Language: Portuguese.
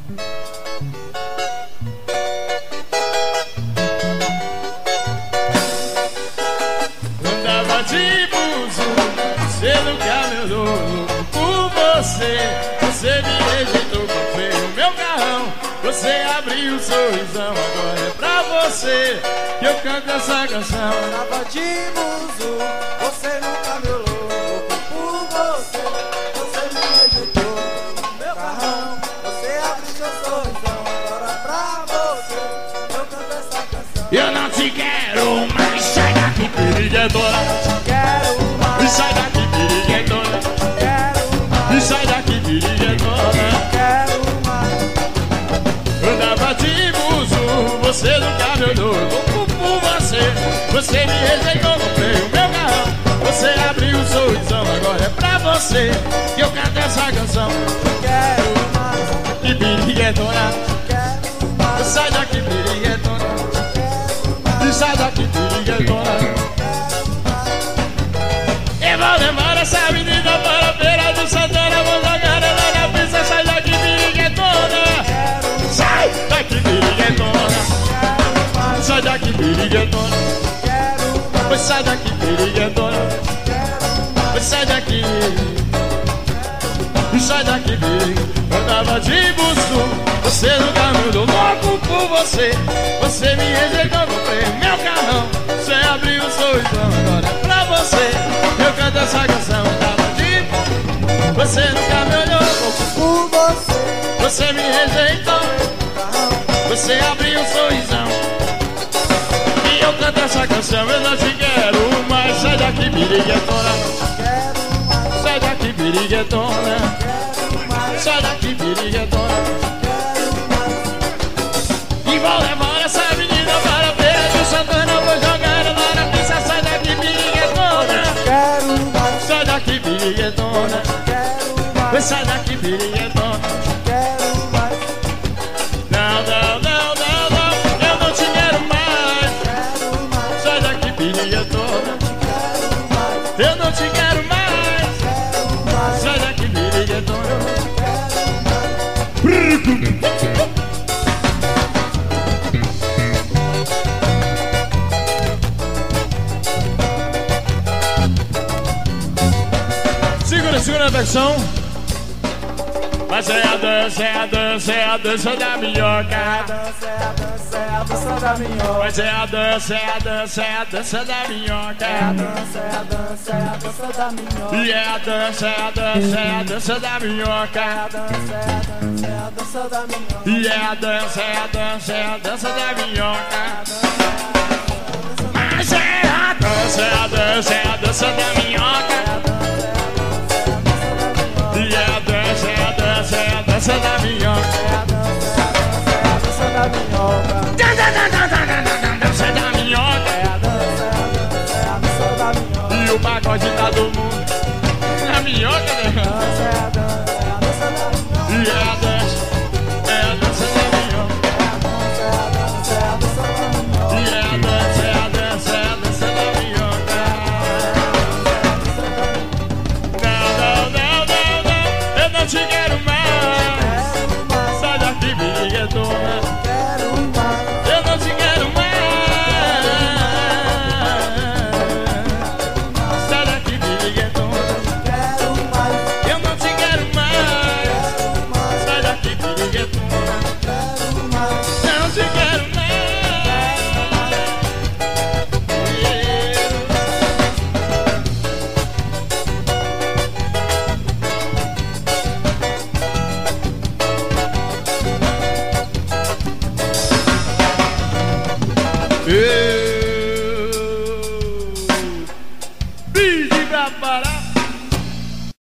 Andava de buzo, você nunca me olhou. Por você me rejeitou. Comprei o meu carrão, você abriu o sorrisão. Agora é pra você que eu canto essa canção. Andava de buzo, você nunca me olhou. Por você me rejeitou. Meu carrão, você abriu seu sorrisão. Agora é pra você eu canto essa canção. Eu não te quero mais, sai daqui, piriguedona. Quero mais, Sai daqui, piriguedona. quero mais, Sai daqui, piriguedona. quero mais. Andava de buzo, você nunca me olhou. Louco por você me rejeitou. Comprei o meu carrão, você abriu o sorrisão. Agora é pra você que eu canto essa canção. Quero mais, Que piriguedona. quero mais, Sai daqui, piriguedona. quero mais, Sai daqui, piriguedona. quero mais. Eu vou levar essa menina para a feira do Santana. Vou jogar ela na pista. Sai daqui, piriguedona. Sai daqui, piriguedona. Sai daqui, piriguedona. Pois sai daqui, piriguedona. Pois sai daqui. Sai daqui, piriguedona. Andava de buço, você nunca me olhou. Louco por você me rejeitou. Comprei meu carrão, você abriu o sorrisão. Agora é pra você eu canto essa canção. Andava de buço, você nunca me olhou. Louco por você me rejeitou. Você abriu um sorrisão e eu canto essa canção. Eu não te quero mais. Sai daqui, piriguetona. Sai daqui, piriguetona. Sai daqui, piriguetona. E vou levar essa menina para a feira de Santana. Vou jogar ela na pista. Sai daqui, piriguetona. Sai daqui, piriguetona. Sai daqui, piriguetona. Não, não, não, não, não, eu não te quero mais. Sai daqui, piriguetona. Eu não te quero mais. Sai daqui, piriguetona. Segura a versão. Mas é a dança, é a dança, é a dança da minhoca. É a dança da minhoca. Mas é a dança, é a dança, é a dança da minhoca. É a dança, é a dança, é a dança da minhoca. E é a dança, é a dança, é a dança da minhoca. É a dança, é a dança, é a dança da minhoca. E é a dança, é a dança, é a dança da minhoca. Mas é a dança, é a dança, é a dança da minhoca. E é a dança, é a dança, é a dança da minhoca. É a dança, é a dança da minhoca. Dança da minhoca. É a dança, é a dança da minhoca. E o pagode tá do mundo na minhoca, né? Dança, é a dança, é a dança da minhoca. E é a dança, é a dança da minhoca. É a dança, é a dança, é a dança da minhoca. E é a dança, é a dança, é a dança da minhoca. Não, não, não, não, não, eu não te quero mais. Sai daqui, piriguetona. Quero mais. Eu não te quero mais. Sai daqui, piriguetona. Quero mais. Eu não te quero mais. Sai daqui, piriguetona. Quero mais. Eu não te quero mais. Yeah.